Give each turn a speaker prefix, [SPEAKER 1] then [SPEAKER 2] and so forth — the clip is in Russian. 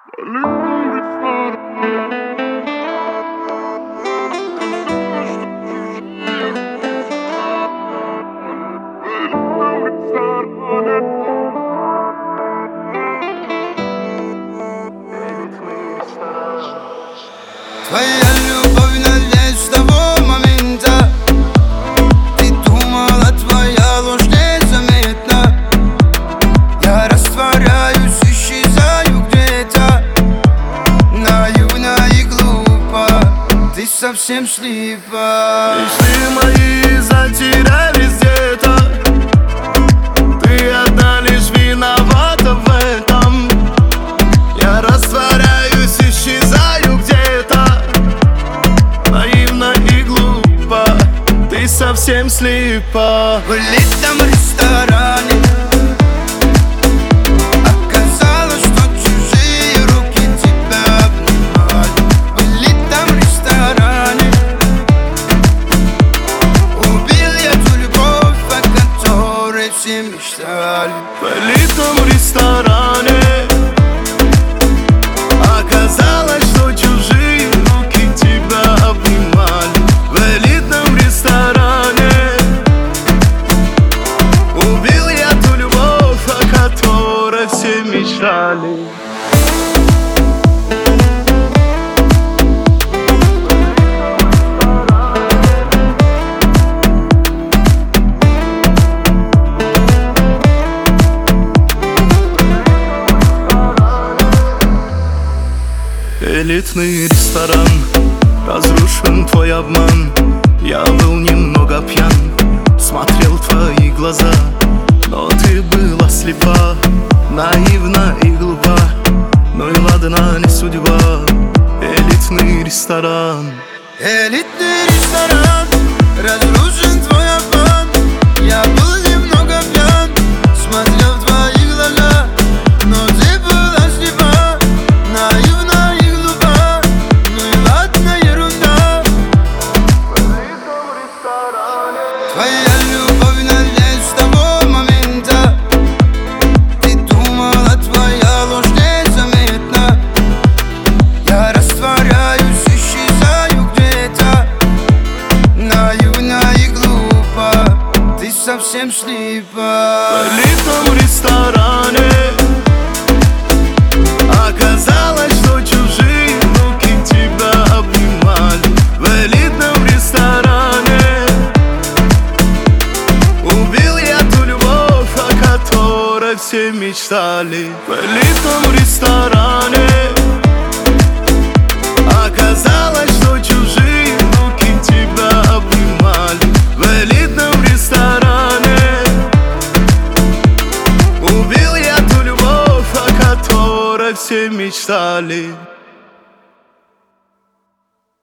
[SPEAKER 1] Твоя любовь надеюсь с того момента. Ты думала, твоя ложь незаметна. Я растворяюсь, исчезаю где-то. Наивно и глупо, ты совсем слепа.
[SPEAKER 2] Мечты мои затерялись где-то. Ты одна лишь виновата в этом. Я растворяюсь, исчезаю где-то. Наивно и глупо, ты совсем слепа.
[SPEAKER 1] В элитном ресторане оказалось, что чужие руки тебя обнимали. В элитном ресторане убил я ту любовь, о которой все мечтали.
[SPEAKER 2] В элитном ресторане оказалось, что чужие руки тебя обнимали. В элитном ресторане убил я ту любовь, о которой все мечтали. Элитный ресторан, разрушен твой обман. Я был немного пьян, смотрел в твои глаза, но ты была слепа, наивна и глупа. Ну и ладно, не судьба. Элитный ресторан.
[SPEAKER 1] Элитный ресторан, разрушен твой обман. Я был немного пьян, смотрел в твои глаза, но ты была слепа, наивна и глупа. Ну и ладно, ерунда. Твоя любовь надеюсь с того момента. Ты думала, твоя ложь незаметна. Я растворяюсь, исчезаю где-то. Наивна и глупо, ты совсем слепа.
[SPEAKER 2] В элитном ресторане оказалось, что чужие руки тебя обнимали. В элитном ресторане убил я ту любовь, о которой все мечтали. В элитном ресторане оказалось, что чужие руки тебя обнимали. В элитном ресторане убил я ту любовь, о которой все мечтали.